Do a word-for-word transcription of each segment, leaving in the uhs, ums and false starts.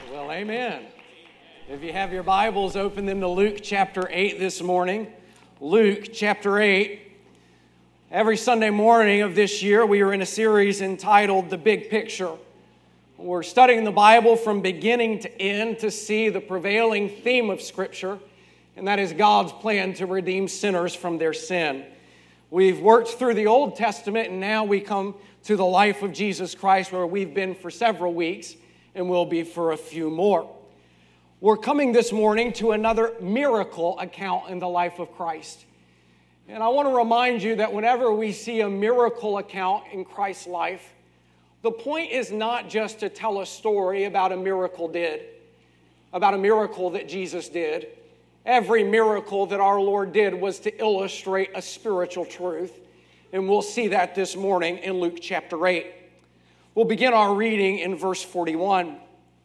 Well, amen. If you have your Bibles, open them to Luke chapter eight this morning. Luke chapter eight. Every Sunday morning of this year, we are in a series entitled The Big Picture. We're studying the Bible from beginning to end to see the prevailing theme of Scripture, and that is God's plan to redeem sinners from their sin. We've worked through the Old Testament, and now we come to the life of Jesus Christ, where we've been for several weeks and will be for a few more. We're coming this morning to another miracle account in the life of Christ. And I want to remind you that whenever we see a miracle account in Christ's life, the point is not just to tell a story about a miracle did, about a miracle that Jesus did. Every miracle that our Lord did was to illustrate a spiritual truth. And we'll see that this morning in Luke chapter eight. We'll begin our reading in verse forty-one.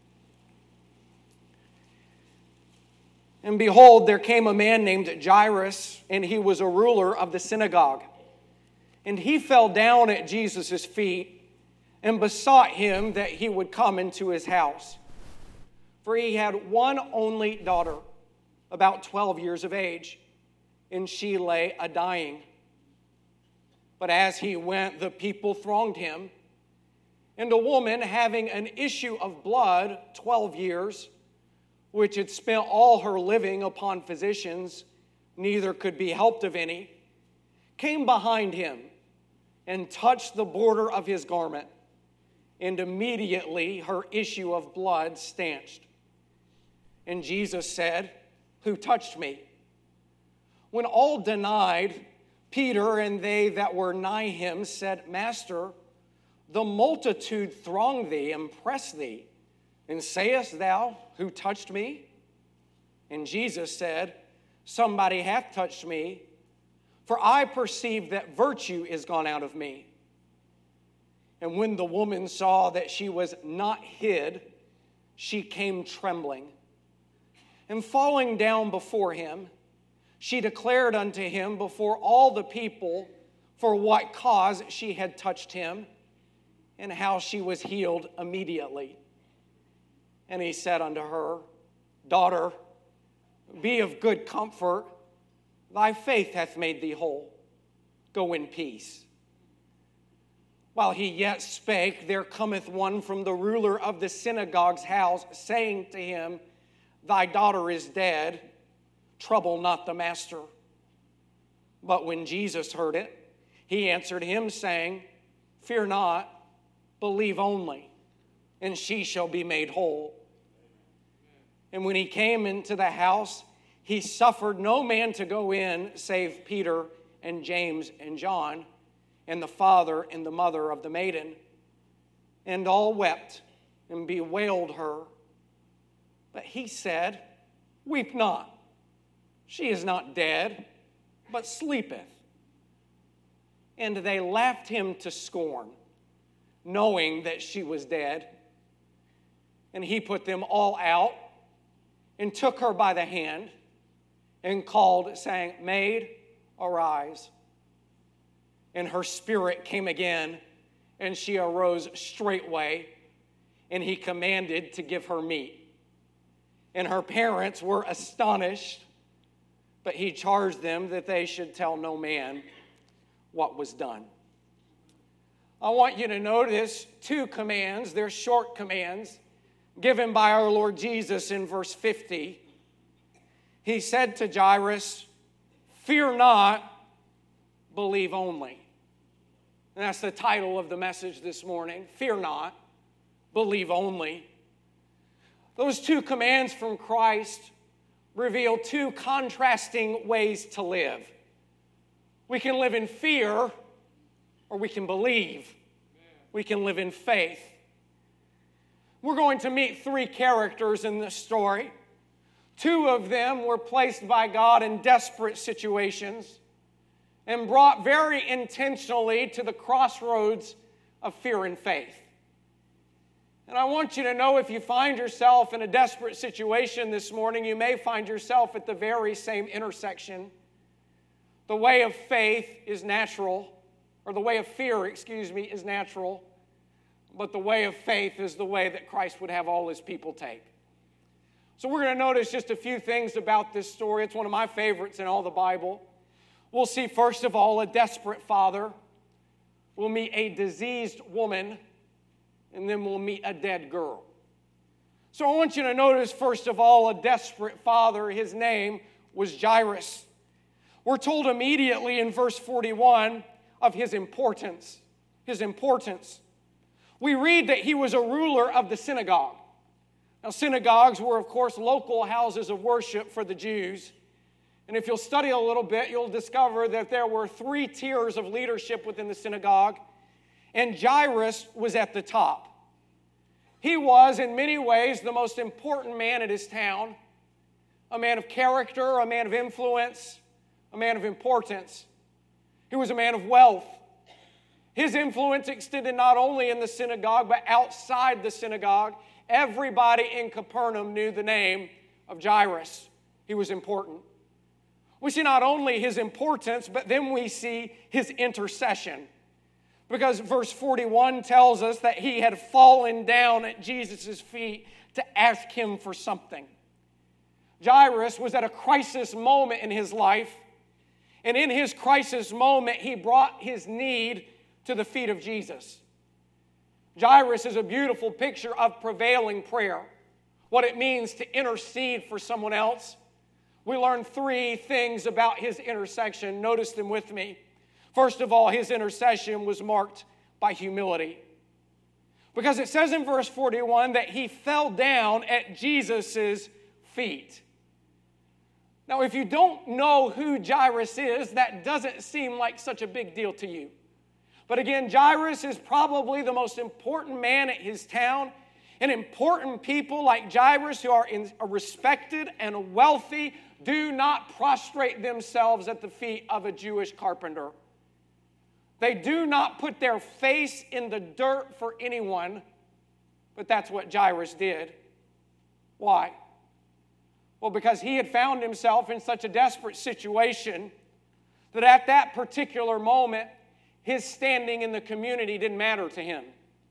And behold, there came a man named Jairus, and he was a ruler of the synagogue. And he fell down at Jesus' feet and besought him that he would come into his house. For he had one only daughter, about twelve years of age, and she lay a-dying. But as he went, the people thronged him, and a woman having an issue of blood twelve years, which had spent all her living upon physicians, neither could be helped of any, came behind him and touched the border of his garment, and immediately her issue of blood stanched. And Jesus said, "Who touched me?" When all denied, Peter and they that were nigh him said, "Master, the multitude throng thee and press thee, and sayest thou, Who touched me?" And Jesus said, "Somebody hath touched me, for I perceive that virtue is gone out of me." And when the woman saw that she was not hid, she came trembling. And falling down before him, she declared unto him before all the people for what cause she had touched him, and how she was healed immediately. And he said unto her, "Daughter, be of good comfort. Thy faith hath made thee whole. Go in peace." While he yet spake, there cometh one from the ruler of the synagogue's house, saying to him, "Thy daughter is dead. Trouble not the master." But when Jesus heard it, he answered him, saying, "Fear not, believe only, and she shall be made whole." And when he came into the house, he suffered no man to go in, save Peter and James and John, and the father and the mother of the maiden. And all wept and bewailed her. But he said, "Weep not. She is not dead, but sleepeth." And they laughed him to scorn, knowing that she was dead. And he put them all out, and took her by the hand, and called, saying, "Maid, arise." And her spirit came again, and she arose straightway, and he commanded to give her meat. And her parents were astonished, but he charged them that they should tell no man what was done. I want you to notice two commands. They're short commands given by our Lord Jesus in verse fifty. He said to Jairus, "Fear not, believe only." And that's the title of the message this morning. Fear not, believe only. Those two commands from Christ reveal two contrasting ways to live. We can live in fear, or we can believe. We can live in faith. We're going to meet three characters in this story. Two of them were placed by God in desperate situations and brought very intentionally to the crossroads of fear and faith. And I want you to know, if you find yourself in a desperate situation this morning, you may find yourself at the very same intersection. The way of faith is natural, or the way of fear, excuse me, is natural, but the way of faith is the way that Christ would have all his people take. So we're going to notice just a few things about this story. It's one of my favorites in all the Bible. We'll see, first of all, a desperate father. We'll meet a diseased woman. And then we'll meet a dead girl. So I want you to notice, first of all, a desperate father. His name was Jairus. We're told immediately in verse forty-one of his importance. His importance. We read that he was a ruler of the synagogue. Now, synagogues were, of course, local houses of worship for the Jews. And if you'll study a little bit, you'll discover that there were three tiers of leadership within the synagogue, and Jairus was at the top. He was, in many ways, the most important man in his town, a man of character, a man of influence, a man of importance. He was a man of wealth. His influence extended not only in the synagogue, but outside the synagogue. Everybody in Capernaum knew the name of Jairus. He was important. We see not only his importance, but then we see his intercession. Because verse forty-one tells us that he had fallen down at Jesus' feet to ask him for something. Jairus was at a crisis moment in his life, and in his crisis moment, he brought his need to the feet of Jesus. Jairus is a beautiful picture of prevailing prayer, what it means to intercede for someone else. We learn three things about his intercession. Notice them with me. First of all, his intercession was marked by humility. Because it says in verse forty-one that he fell down at Jesus' feet. Now, if you don't know who Jairus is, that doesn't seem like such a big deal to you. But again, Jairus is probably the most important man at his town. And important people like Jairus, who are, in, are respected and wealthy, do not prostrate themselves at the feet of a Jewish carpenter. They do not put their face in the dirt for anyone, but that's what Jairus did. Why? Well, because he had found himself in such a desperate situation that at that particular moment, his standing in the community didn't matter to him.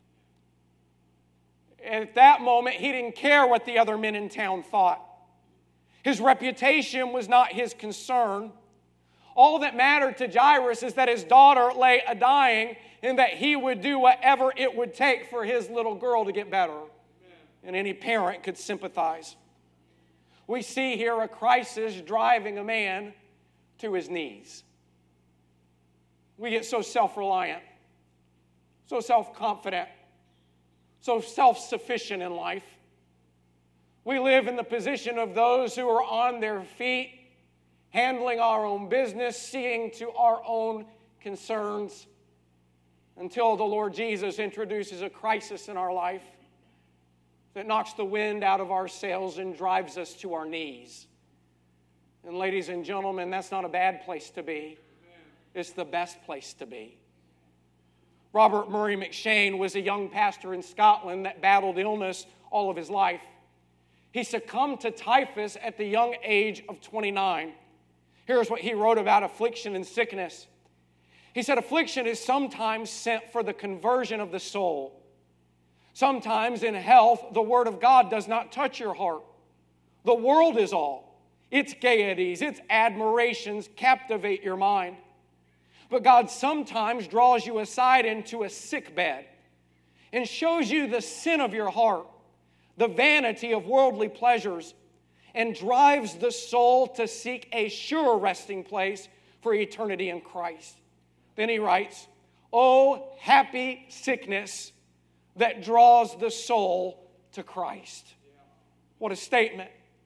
At that moment, he didn't care what the other men in town thought. His reputation was not his concern. All that mattered to Jairus is that his daughter lay a-dying and that he would do whatever it would take for his little girl to get better. Amen. And any parent could sympathize. We see here a crisis driving a man to his knees. We get so self-reliant, so self-confident, so self-sufficient in life. We live in the position of those who are on their feet, handling our own business, seeing to our own concerns, until the Lord Jesus introduces a crisis in our life that knocks the wind out of our sails and drives us to our knees. And ladies and gentlemen, that's not a bad place to be. It's the best place to be. Robert Murray McShane was a young pastor in Scotland that battled illness all of his life. He succumbed to typhus at the young age of twenty-nine. Here's what he wrote about affliction and sickness. He said, affliction is sometimes sent for the conversion of the soul. Sometimes in health, the Word of God does not touch your heart. The world is all. Its gaieties, its admirations captivate your mind. But God sometimes draws you aside into a sick bed and shows you the sin of your heart, the vanity of worldly pleasures, and drives the soul to seek a sure resting place for eternity in Christ. Then he writes, "Oh, happy sickness that draws the soul to Christ." What a statement.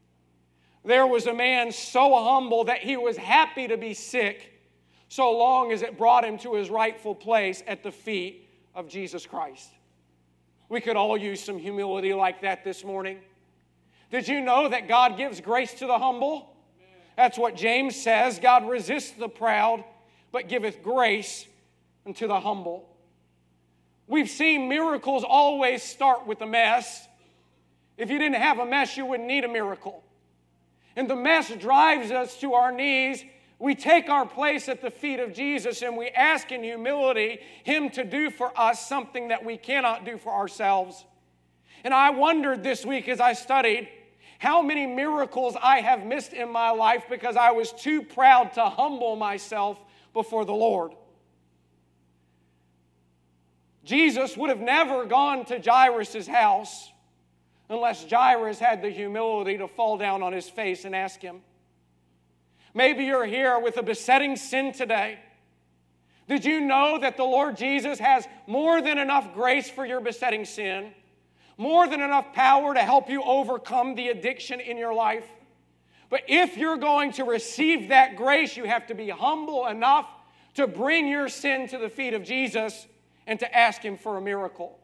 There was a man so humble that he was happy to be sick so long as it brought him to his rightful place at the feet of Jesus Christ. We could all use some humility like that this morning. Did you know that God gives grace to the humble? That's what James says. God resists the proud, but giveth grace unto the humble. We've seen miracles always start with a mess. If you didn't have a mess, you wouldn't need a miracle. And the mess drives us to our knees. We take our place at the feet of Jesus and we ask in humility Him to do for us something that we cannot do for ourselves. And I wondered this week as I studied, how many miracles I have missed in my life because I was too proud to humble myself before the Lord. Jesus would have never gone to Jairus' house unless Jairus had the humility to fall down on his face and ask him. Maybe you're here with a besetting sin today. Did you know that the Lord Jesus has more than enough grace for your besetting sin? More than enough power to help you overcome the addiction in your life? But if you're going to receive that grace, you have to be humble enough to bring your sin to the feet of Jesus and to ask Him for a miracle.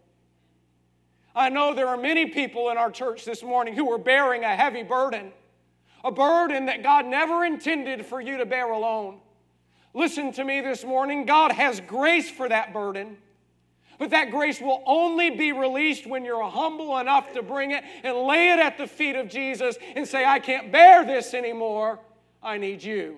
I know there are many people in our church this morning who are bearing a heavy burden, a burden that God never intended for you to bear alone. Listen to me this morning. God has grace for that burden, but that grace will only be released when you're humble enough to bring it and lay it at the feet of Jesus and say, I can't bear this anymore. I need you.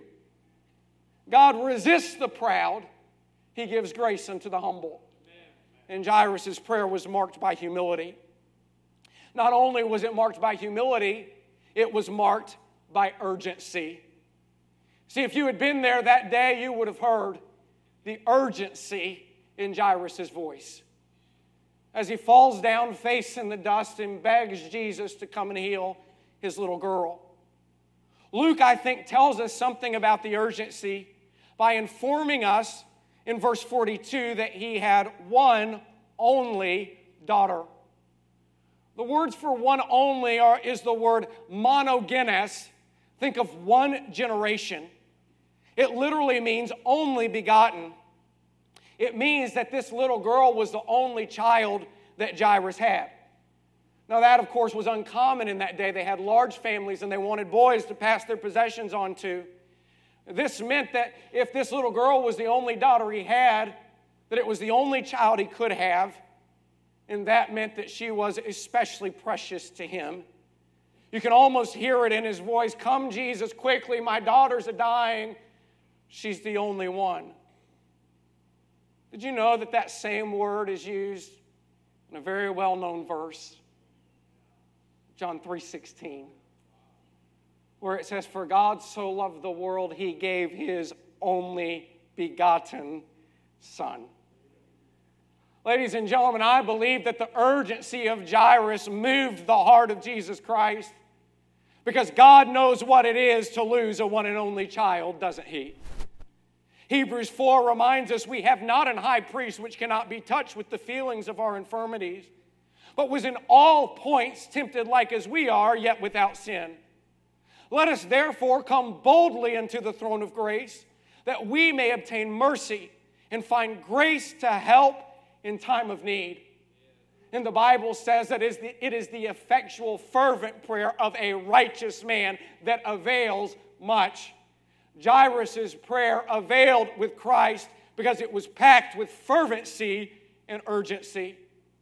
God resists the proud. He gives grace unto the humble. And Jairus' prayer was marked by humility. Not only was it marked by humility, it was marked by urgency. See, if you had been there that day, you would have heard the urgency in Jairus' voice as he falls down face in the dust and begs Jesus to come and heal his little girl. Luke, I think, tells us something about the urgency by informing us in verse forty-two that he had one only daughter. The words for one only are is the word monogenes. Think of one generation. It literally means only begotten. It means that this little girl was the only child that Jairus had. Now that, of course, was uncommon in that day. They had large families and they wanted boys to pass their possessions on to. This meant that if this little girl was the only daughter he had, that it was the only child he could have, and that meant that she was especially precious to him. You can almost hear it in his voice, "Come, Jesus, quickly, my daughter's a-dying. She's the only one." Did you know that that same word is used in a very well-known verse, John three sixteen, where it says, "For God so loved the world, He gave His only begotten Son." Ladies and gentlemen, I believe that the urgency of Jairus moved the heart of Jesus Christ because God knows what it is to lose a one and only child, doesn't He? Hebrews four reminds us we have not an high priest which cannot be touched with the feelings of our infirmities, but was in all points tempted like as we are, yet without sin. Let us therefore come boldly unto the throne of grace, that we may obtain mercy and find grace to help in time of need. And the Bible says that it is the effectual, fervent prayer of a righteous man that avails much. Jairus' prayer availed with Christ because it was packed with fervency and urgency.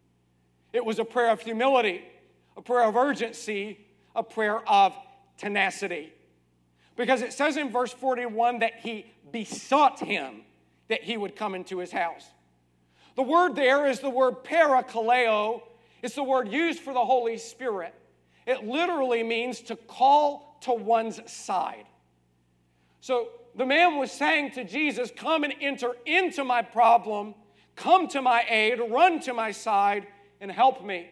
It was a prayer of humility, a prayer of urgency, a prayer of tenacity. Because it says in verse forty-one that he besought him that he would come into his house. The word there is the word parakaleo. It's the word used for the Holy Spirit. It literally means to call to one's side. So the man was saying to Jesus, come and enter into my problem, come to my aid, run to my side, and help me.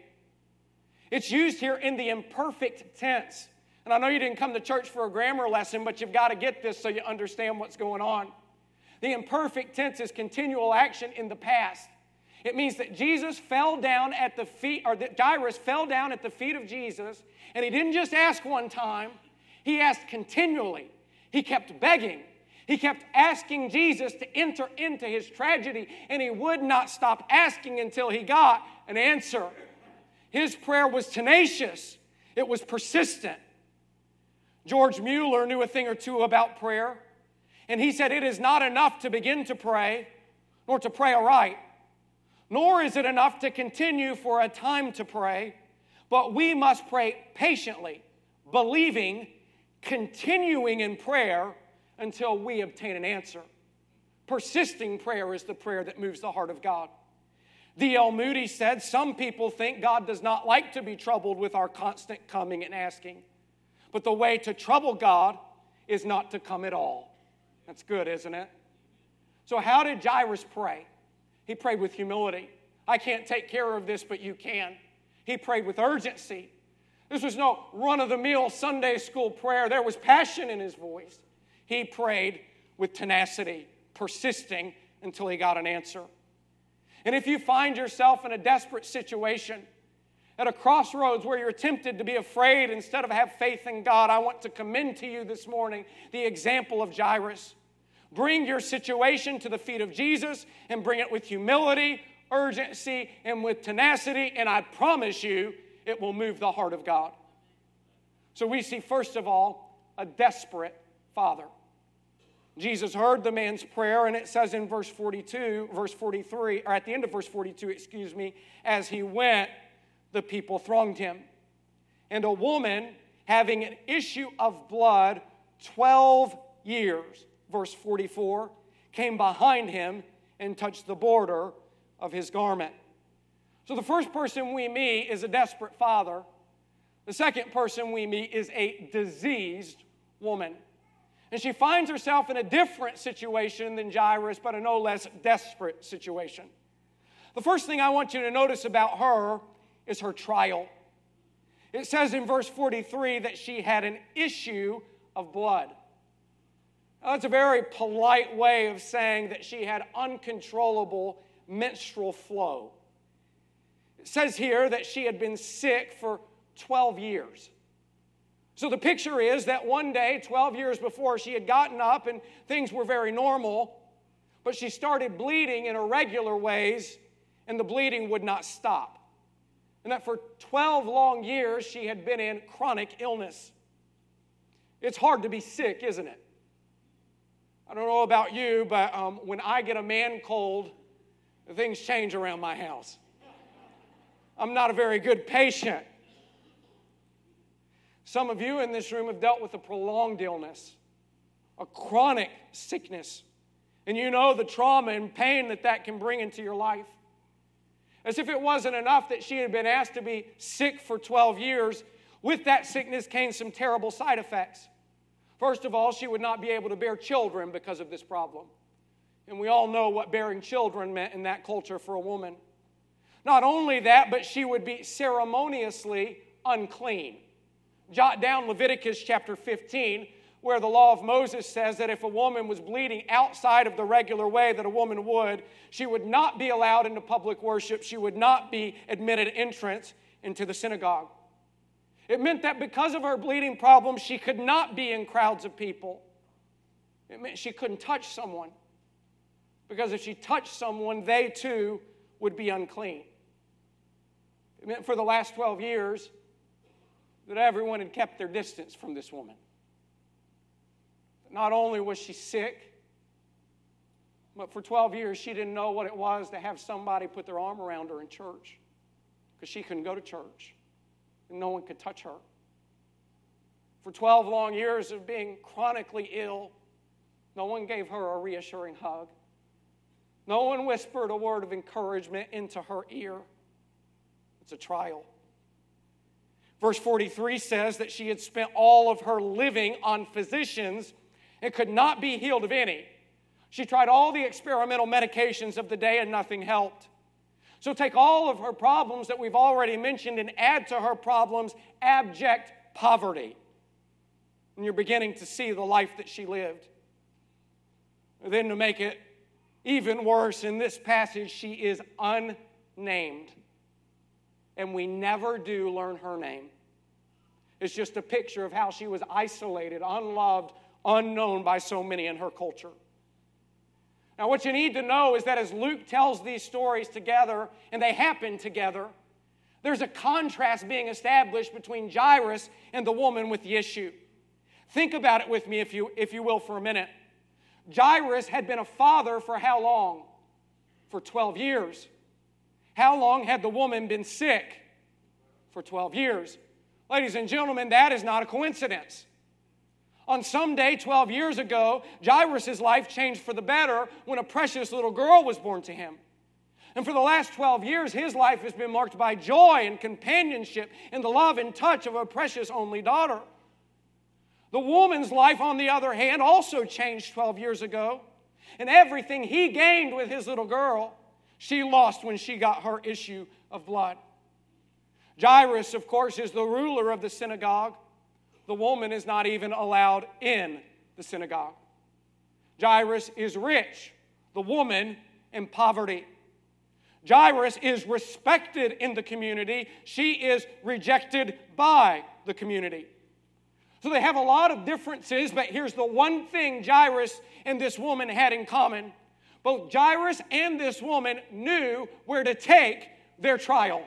It's used here in the imperfect tense. And I know you didn't come to church for a grammar lesson, but you've got to get this so you understand what's going on. The imperfect tense is continual action in the past. It means that Jesus fell down at the feet, or that Jairus fell down at the feet of Jesus, and he didn't just ask one time, he asked continually. He kept begging. He kept asking Jesus to enter into his tragedy, and he would not stop asking until he got an answer. His prayer was tenacious. It was persistent. George Mueller knew a thing or two about prayer, and he said it is not enough to begin to pray, nor to pray aright, nor is it enough to continue for a time to pray, but we must pray patiently, believing, continuing in prayer until we obtain an answer. Persisting prayer is the prayer that moves the heart of God. D L Moody said, some people think God does not like to be troubled with our constant coming and asking. But the way to trouble God is not to come at all. That's good, isn't it? So how did Jairus pray? He prayed with humility. I can't take care of this, but you can. He prayed with urgency. This was no run-of-the-mill Sunday school prayer. There was passion in his voice. He prayed with tenacity, persisting until he got an answer. And if you find yourself in a desperate situation, at a crossroads where you're tempted to be afraid instead of have faith in God, I want to commend to you this morning the example of Jairus. Bring your situation to the feet of Jesus and bring it with humility, urgency, and with tenacity, and I promise you it will move the heart of God. So we see, first of all, a desperate father. Jesus heard the man's prayer, and it says in verse forty-two, verse forty-three, or at the end of verse forty-two, excuse me, as he went, the people thronged him. And a woman having an issue of blood twelve years, verse forty-four, came behind him and touched the border of his garment. So the first person we meet is a desperate father. The second person we meet is a diseased woman. And she finds herself in a different situation than Jairus, but a no less desperate situation. The first thing I want you to notice about her is her trial. It says in verse forty-three that she had an issue of blood. Now, that's a very polite way of saying that she had uncontrollable menstrual flow. It says here that she had been sick for twelve years. So the picture is that one day, twelve years before, she had gotten up and things were very normal, but she started bleeding in irregular ways, and the bleeding would not stop. And that for twelve long years, she had been in chronic illness. It's hard to be sick, isn't it? I don't know about you, but um, when I get a man cold, things change around my house. I'm not a very good patient. Some of you in this room have dealt with a prolonged illness, a chronic sickness, and you know the trauma and pain that that can bring into your life. As if it wasn't enough that she had been asked to be sick for twelve years, with that sickness came some terrible side effects. First of all, she would not be able to bear children because of this problem. And we all know what bearing children meant in that culture for a woman. Not only that, but she would be ceremoniously unclean. Jot down Leviticus chapter fifteen, where the law of Moses says that if a woman was bleeding outside of the regular way that a woman would, she would not be allowed into public worship. She would not be admitted entrance into the synagogue. It meant that because of her bleeding problem, she could not be in crowds of people. It meant she couldn't touch someone, because if she touched someone, they too would be unclean. It meant for the last twelve years that everyone had kept their distance from this woman. Not only was she sick, but for twelve years she didn't know what it was to have somebody put their arm around her in church, because she couldn't go to church and no one could touch her. For twelve long years of being chronically ill, no one gave her a reassuring hug. No one whispered a word of encouragement into her ear. It's a trial. Verse forty-three says that she had spent all of her living on physicians and could not be healed of any. She tried all the experimental medications of the day and nothing helped. So take all of her problems that we've already mentioned and add to her problems abject poverty. And you're beginning to see the life that she lived. And then to make it even worse, in this passage, she is unnamed. And we never do learn her name. It's just a picture of how she was isolated, unloved, unknown by so many in her culture. Now, what you need to know is that as Luke tells these stories together, and they happen together, there's a contrast being established between Jairus and the woman with the issue. Think about it with me, if you, if you will, for a minute. Jairus had been a father for how long? For twelve years. How long had the woman been sick? For twelve years. Ladies and gentlemen, that is not a coincidence. On some day twelve years ago, Jairus' life changed for the better when a precious little girl was born to him. And for the last twelve years, his life has been marked by joy and companionship and the love and touch of a precious only daughter. The woman's life, on the other hand, also changed twelve years ago. And everything he gained with his little girl, she lost when she got her issue of blood. Jairus, of course, is the ruler of the synagogue. The woman is not even allowed in the synagogue. Jairus is rich. The woman in poverty. Jairus is respected in the community. She is rejected by the community. So they have a lot of differences, but here's the one thing Jairus and this woman had in common. Both Jairus and this woman knew where to take their trial.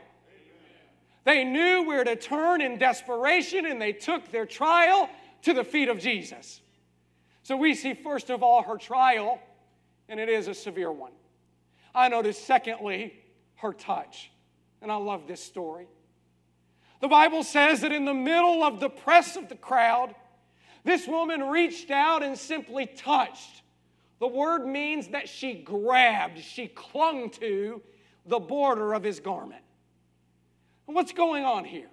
They knew where to turn in desperation, and they took their trial to the feet of Jesus. So we see, first of all, her trial, and it is a severe one. I notice, secondly, her touch. And I love this story. The Bible says that in the middle of the press of the crowd, this woman reached out and simply touched. The word means that she grabbed, she clung to the border of his garment. And what's going on here?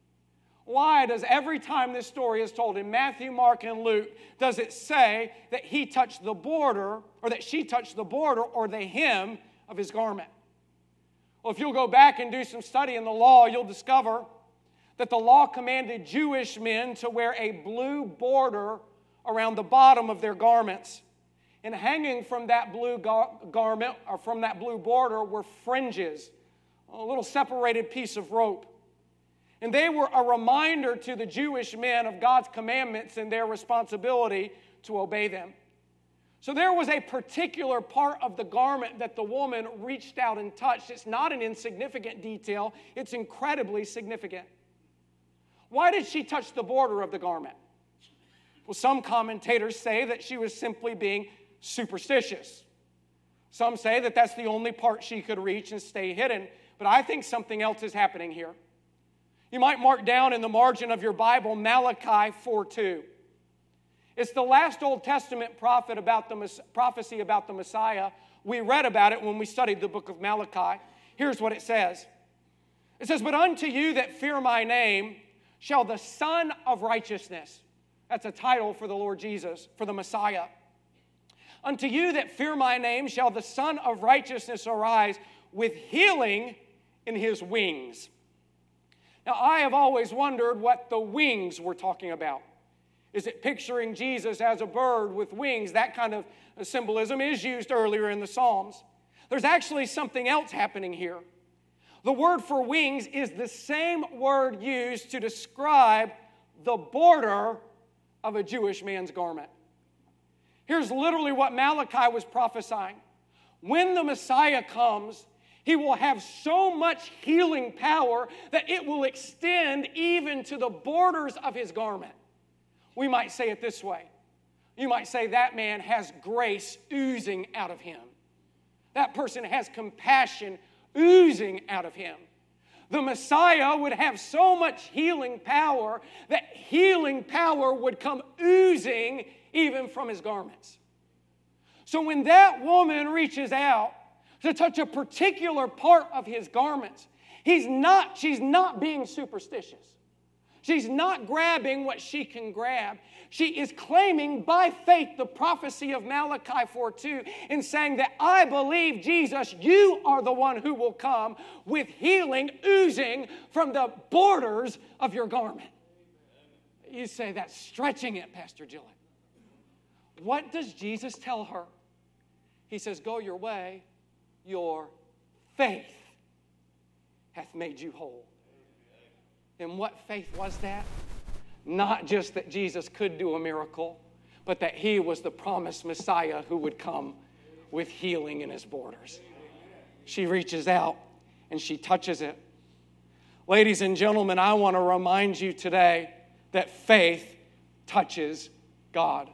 Why does every time this story is told in Matthew, Mark, and Luke, does it say that he touched the border, or that she touched the border or the hem of his garment? Well, if you'll go back and do some study in the law, you'll discover that the law commanded Jewish men to wear a blue border around the bottom of their garments. And hanging from that blue gar- garment, or from that blue border, were fringes, a little separated piece of rope. And they were a reminder to the Jewish men of God's commandments and their responsibility to obey them. So there was a particular part of the garment that the woman reached out and touched. It's not an insignificant detail. It's incredibly significant. Why did she touch the border of the garment? Well, some commentators say that she was simply being superstitious. Some say that that's the only part she could reach and stay hidden. But I think something else is happening here. You might mark down in the margin of your Bible Malachi four two. It's the last Old Testament prophet about the prophecy about the Messiah. We read about it when we studied the book of Malachi. Here's what it says. It says, "But unto you that fear my name shall the Son of Righteousness," that's a title for the Lord Jesus, for the Messiah. "Unto you that fear my name shall the Son of Righteousness arise with healing in his wings." Now, I have always wondered what the wings were talking about. Is it picturing Jesus as a bird with wings? That kind of symbolism is used earlier in the Psalms. There's actually something else happening here. The word for wings is the same word used to describe the border of a Jewish man's garment. Here's literally what Malachi was prophesying. When the Messiah comes, he will have so much healing power that it will extend even to the borders of his garment. We might say it this way. You might say that man has grace oozing out of him. That person has compassion oozing out of him. The Messiah would have so much healing power that healing power would come oozing even from his garments. So when that woman reaches out to touch a particular part of his garments, he's not, she's not being superstitious. She's not grabbing what she can grab. She is claiming by faith the prophecy of Malachi four two and saying that I believe, Jesus, you are the one who will come with healing oozing from the borders of your garment. You say that's stretching it, Pastor Gillett. What does Jesus tell her? He says, go your way, your faith hath made you whole. And what faith was that? Not just that Jesus could do a miracle, but that he was the promised Messiah who would come with healing in his borders. She reaches out and she touches it. Ladies and gentlemen, I want to remind you today that faith touches God.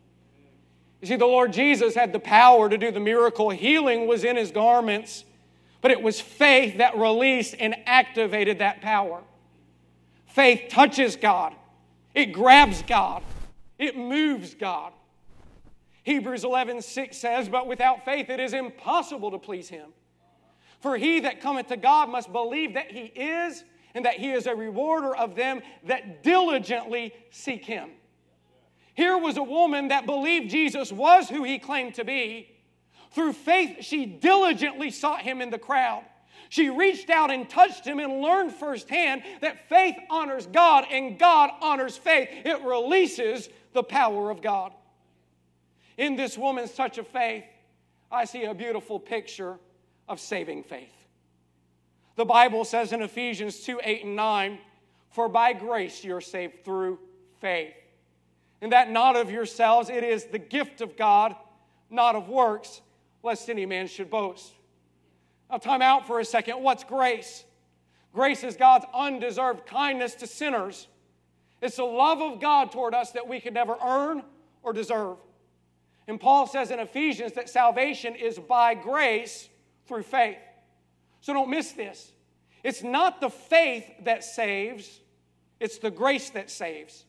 You see, the Lord Jesus had the power to do the miracle. Healing was in his garments, but it was faith that released and activated that power. Faith touches God. It grabs God. It moves God. Hebrews eleven six says, but without faith it is impossible to please him. For he that cometh to God must believe that he is, and that he is a rewarder of them that diligently seek him. Here was a woman that believed Jesus was who he claimed to be. Through faith, she diligently sought him in the crowd. She reached out and touched him and learned firsthand that faith honors God and God honors faith. It releases the power of God. In this woman's touch of faith, I see a beautiful picture of saving faith. The Bible says in Ephesians two, eight, and nine, "For by grace you are saved through faith. And that not of yourselves, it is the gift of God, not of works, lest any man should boast." Now, time out for a second. What's grace? Grace is God's undeserved kindness to sinners. It's the love of God toward us that we could never earn or deserve. And Paul says in Ephesians that salvation is by grace through faith. So don't miss this. It's not the faith that saves, it's the grace that saves.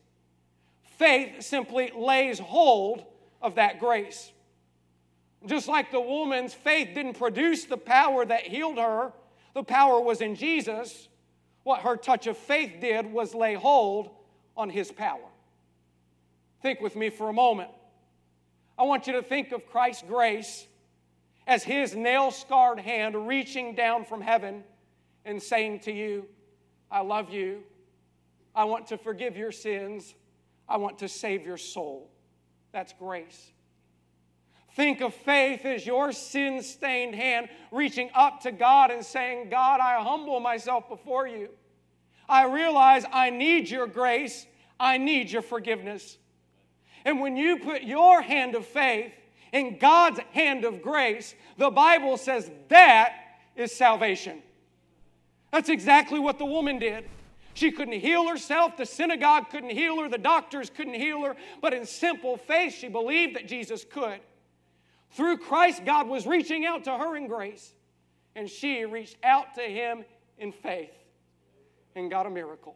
Faith simply lays hold of that grace. Just like the woman's faith didn't produce the power that healed her, the power was in Jesus. What her touch of faith did was lay hold on his power. Think with me for a moment. I want you to think of Christ's grace as his nail-scarred hand reaching down from heaven and saying to you, "I love you. I want to forgive your sins. I want to save your soul." That's grace. Think of faith as your sin-stained hand reaching up to God and saying, "God, I humble myself before you. I realize I need your grace. I need your forgiveness." And when you put your hand of faith in God's hand of grace, the Bible says that is salvation. That's exactly what the woman did. She couldn't heal herself. The synagogue couldn't heal her. The doctors couldn't heal her. But in simple faith, she believed that Jesus could. Through Christ, God was reaching out to her in grace. And she reached out to him in faith and got a miracle.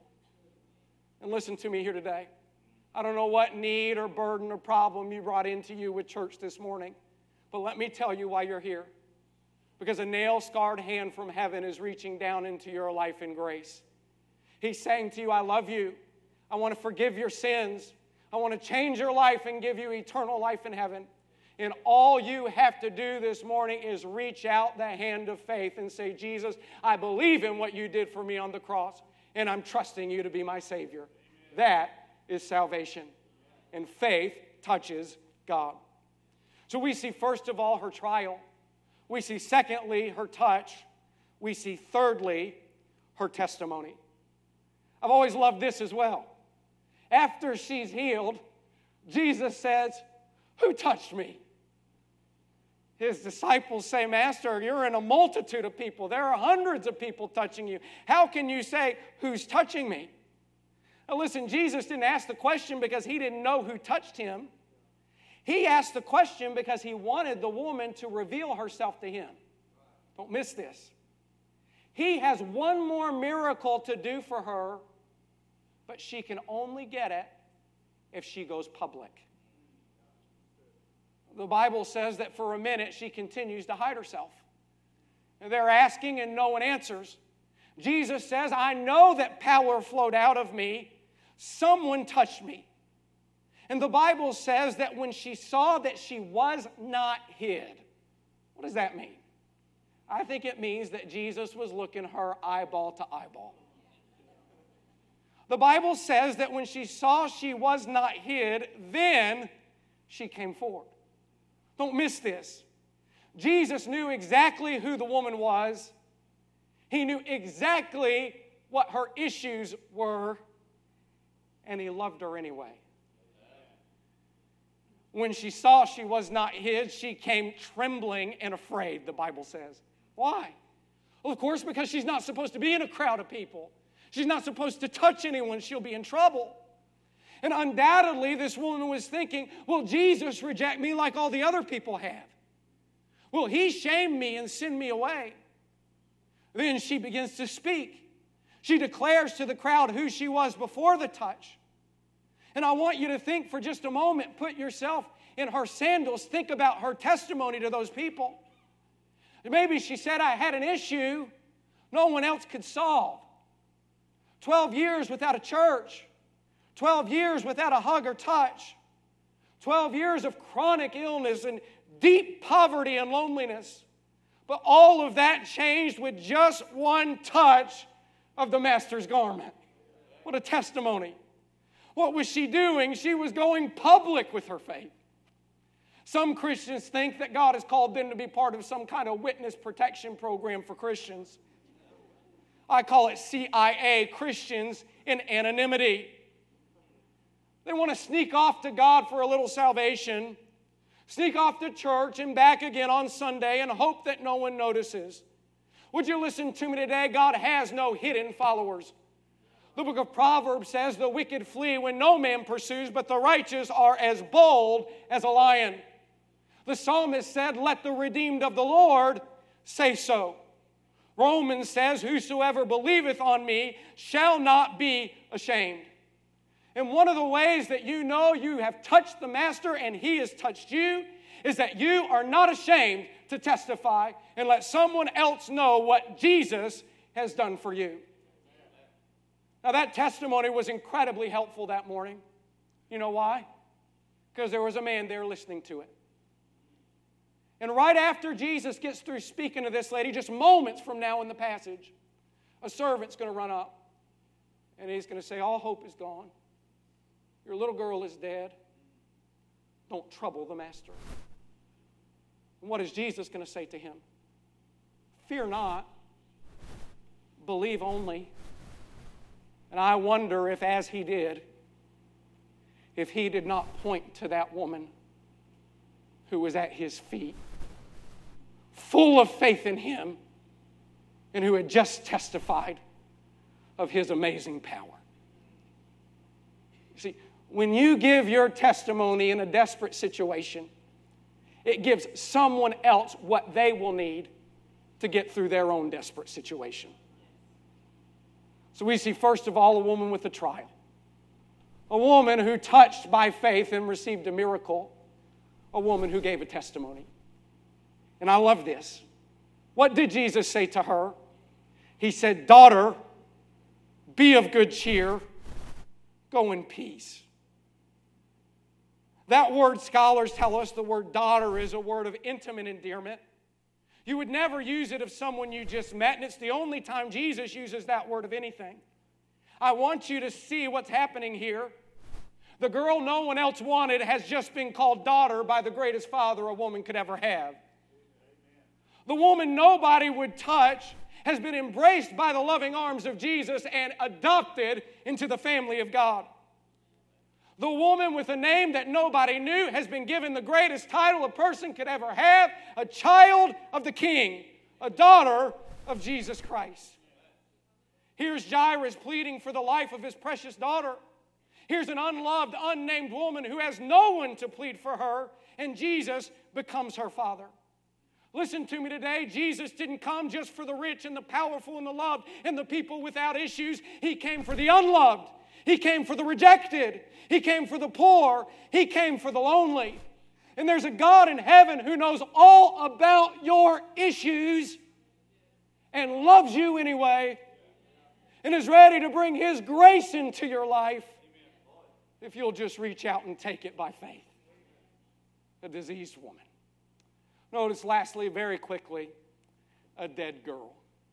And listen to me here today. I don't know what need or burden or problem you brought into you with church this morning. But let me tell you why you're here. Because a nail-scarred hand from heaven is reaching down into your life in grace. He's saying to you, "I love you. I want to forgive your sins. I want to change your life and give you eternal life in heaven." And all you have to do this morning is reach out the hand of faith and say, "Jesus, I believe in what you did for me on the cross, and I'm trusting you to be my Savior." Amen. That is salvation. And faith touches God. So we see, first of all, her trial. We see, secondly, her touch. We see, thirdly, her testimony. I've always loved this as well. After she's healed, Jesus says, "Who touched me?" His disciples say, "Master, you're in a multitude of people. There are hundreds of people touching you. How can you say, 'Who's touching me?'" Now listen, Jesus didn't ask the question because he didn't know who touched him. He asked the question because he wanted the woman to reveal herself to him. Don't miss this. He has one more miracle to do for her, but she can only get it if she goes public. The Bible says that for a minute she continues to hide herself. And they're asking and no one answers. Jesus says, "I know that power flowed out of me. Someone touched me." And the Bible says that when she saw that she was not hid, what does that mean? I think it means that Jesus was looking her eyeball to eyeball. The Bible says that when she saw she was not hid, then she came forward. Don't miss this. Jesus knew exactly who the woman was. He knew exactly what her issues were, and he loved her anyway. When she saw she was not hid, she came trembling and afraid, the Bible says. Why? Well, of course, because she's not supposed to be in a crowd of people. She's not supposed to touch anyone. She'll be in trouble. And undoubtedly, this woman was thinking, "Will Jesus reject me like all the other people have? Will he shame me and send me away?" Then she begins to speak. She declares to the crowd who she was before the touch. And I want you to think for just a moment, put yourself in her sandals, think about her testimony to those people. Maybe she said, "I had an issue no one else could solve. Twelve years without a church. Twelve years without a hug or touch. twelve years of chronic illness and deep poverty and loneliness. But all of that changed with just one touch of the Master's garment. What a testimony. What was she doing? She was going public with her faith. Some Christians think that God has called them to be part of some kind of witness protection program for Christians. I call it C I A, Christians in Anonymity. They want to sneak off to God for a little salvation, sneak off to church and back again on Sunday and hope that no one notices. Would you listen to me today? God has no hidden followers. The book of Proverbs says, the wicked flee when no man pursues, but the righteous are as bold as a lion. The psalmist said, let the redeemed of the Lord say so. Romans says, whosoever believeth on me shall not be ashamed. And one of the ways that you know you have touched the Master and He has touched you is that you are not ashamed to testify and let someone else know what Jesus has done for you. Now that testimony was incredibly helpful that morning. You know why? Because there was a man there listening to it. And right after Jesus gets through speaking to this lady, just moments from now in the passage, a servant's going to run up and he's going to say, all hope is gone. Your little girl is dead. Don't trouble the Master. And what is Jesus going to say to him? Fear not, believe only. And I wonder if as he did, if he did not point to that woman who was at his feet, full of faith in him, and who had just testified of his amazing power. You see, when you give your testimony in a desperate situation, it gives someone else what they will need to get through their own desperate situation. So we see, first of all, a woman with a trial. A woman who touched by faith and received a miracle. A woman who gave a testimony. And I love this. What did Jesus say to her? He said, daughter, be of good cheer. Go in peace. That word, scholars tell us, the word daughter is a word of intimate endearment. You would never use it of someone you just met, and it's the only time Jesus uses that word of anything. I want you to see what's happening here. The girl no one else wanted has just been called daughter by the greatest father a woman could ever have. The woman nobody would touch has been embraced by the loving arms of Jesus and adopted into the family of God. The woman with a name that nobody knew has been given the greatest title a person could ever have, a child of the King, a daughter of Jesus Christ. Here's Jairus pleading for the life of his precious daughter. Here's an unloved, unnamed woman who has no one to plead for her, and Jesus becomes her father. Listen to me today. Jesus didn't come just for the rich and the powerful and the loved and the people without issues. He came for the unloved. He came for the rejected. He came for the poor. He came for the lonely. And there's a God in heaven who knows all about your issues and loves you anyway and is ready to bring His grace into your life if you'll just reach out and take it by faith. A diseased woman. Notice lastly, very quickly, a dead girl.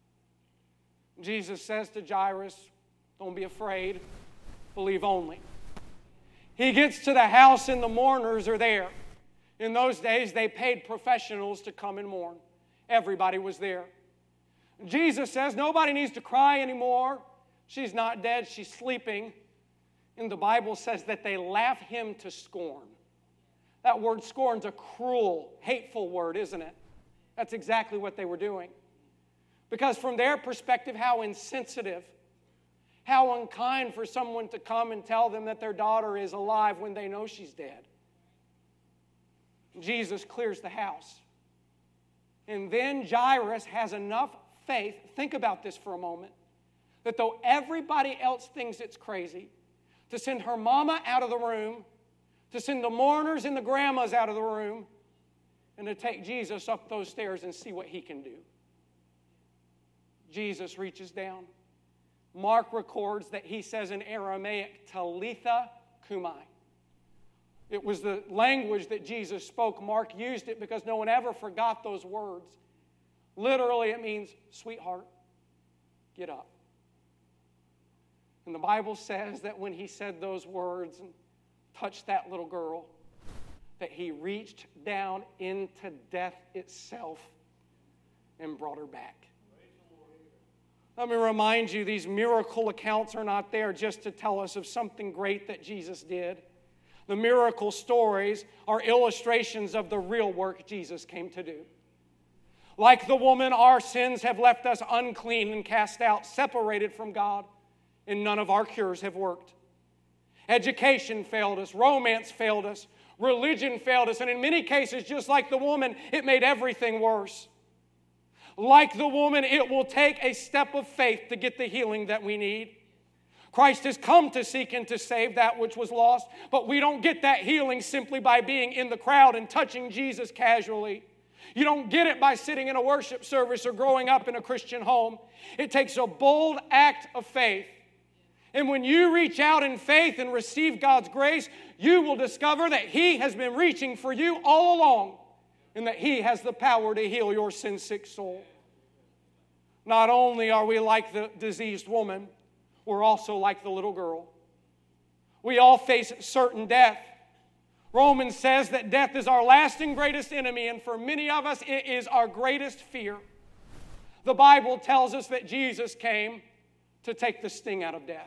Jesus says to Jairus, don't be afraid, believe only. He gets to the house and the mourners are there. In those days, they paid professionals to come and mourn. Everybody was there. Jesus says nobody needs to cry anymore. She's not dead, she's sleeping. And the Bible says that they laugh him to scorn. That word scorn's a cruel, hateful word, isn't it? That's exactly what they were doing. Because from their perspective, how insensitive, how unkind for someone to come and tell them that their daughter is alive when they know she's dead. Jesus clears the house. And then Jairus has enough faith, think about this for a moment, that though everybody else thinks it's crazy, to send her mama out of the room, to send the mourners and the grandmas out of the room, and to take Jesus up those stairs and see what he can do. Jesus reaches down. Mark records that he says in Aramaic, Talitha kumai. It was the language that Jesus spoke. Mark used it because no one ever forgot those words. Literally, it means, sweetheart, get up. And the Bible says that when he said those words and touched that little girl, that he reached down into death itself and brought her back. Let me remind you, these miracle accounts are not there just to tell us of something great that Jesus did. The miracle stories are illustrations of the real work Jesus came to do. Like the woman, our sins have left us unclean and cast out, separated from God, and none of our cures have worked. Education failed us, romance failed us, religion failed us, and in many cases, just like the woman, it made everything worse. Like the woman, it will take a step of faith to get the healing that we need. Christ has come to seek and to save that which was lost, but we don't get that healing simply by being in the crowd and touching Jesus casually. You don't get it by sitting in a worship service or growing up in a Christian home. It takes a bold act of faith. And when you reach out in faith and receive God's grace, you will discover that He has been reaching for you all along and that He has the power to heal your sin-sick soul. Not only are we like the diseased woman, we're also like the little girl. We all face certain death. Romans says that death is our last and greatest enemy, and for many of us, it is our greatest fear. The Bible tells us that Jesus came to take the sting out of death.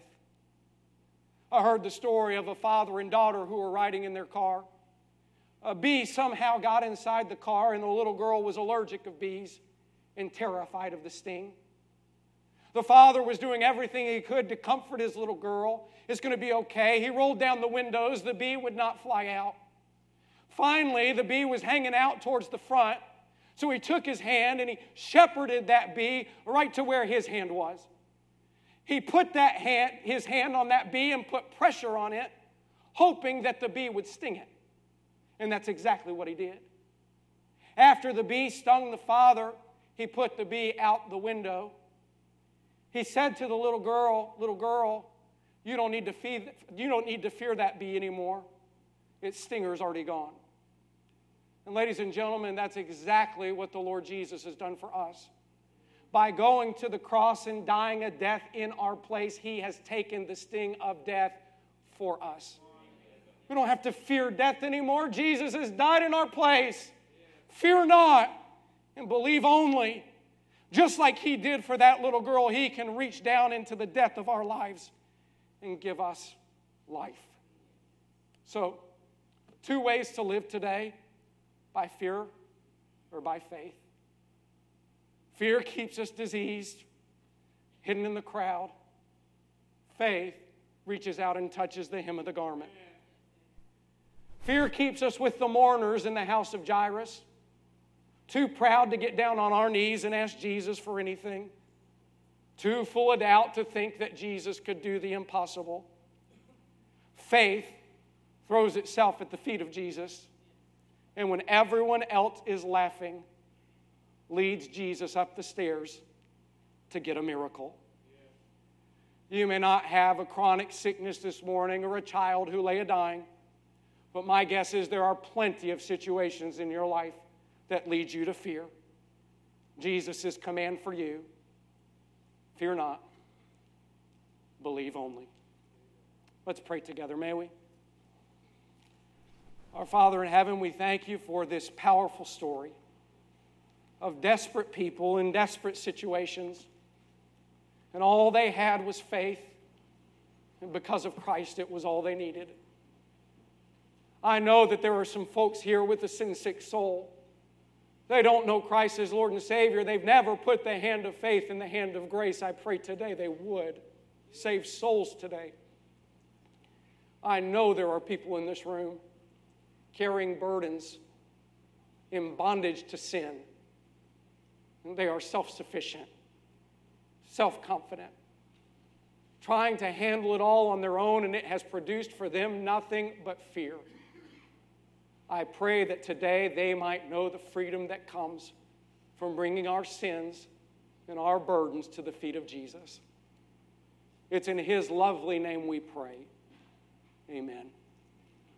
I heard the story of a father and daughter who were riding in their car. A bee somehow got inside the car, and the little girl was allergic of bees and terrified of the sting. The father was doing everything he could to comfort his little girl. It's going to be okay. He rolled down the windows. The bee would not fly out. Finally, the bee was hanging out towards the front, so he took his hand and he shepherded that bee right to where his hand was. He put that hand, his hand on that bee and put pressure on it, hoping that the bee would sting it. And that's exactly what he did. After the bee stung the father, he put the bee out the window. He said to the little girl, little girl, you don't need to feed, you don't need to fear that bee anymore. Its stinger is already gone. And ladies and gentlemen, that's exactly what the Lord Jesus has done for us. By going to the cross and dying a death in our place, He has taken the sting of death for us. We don't have to fear death anymore. Jesus has died in our place. Fear not and believe only. Just like He did for that little girl, He can reach down into the depth of our lives and give us life. So, two ways to live today: by fear or by faith. Fear keeps us diseased, hidden in the crowd. Faith reaches out and touches the hem of the garment. Fear keeps us with the mourners in the house of Jairus, too proud to get down on our knees and ask Jesus for anything, too full of doubt to think that Jesus could do the impossible. Faith throws itself at the feet of Jesus, and when everyone else is laughing, leads Jesus up the stairs to get a miracle. You may not have a chronic sickness this morning or a child who lay a-dying, but my guess is there are plenty of situations in your life that lead you to fear. Jesus' command for you: fear not, believe only. Let's pray together, may we? Our Father in heaven, we thank You for this powerful story of desperate people in desperate situations. And all they had was faith. And because of Christ, it was all they needed. I know that there are some folks here with a sin-sick soul. They don't know Christ as Lord and Savior. They've never put the hand of faith in the hand of grace. I pray today they would. Save souls today. I know there are people in this room carrying burdens, in bondage to sin. And they are self-sufficient, self-confident, trying to handle it all on their own, and it has produced for them nothing but fear. I pray that today they might know the freedom that comes from bringing our sins and our burdens to the feet of Jesus. It's in His lovely name we pray. Amen.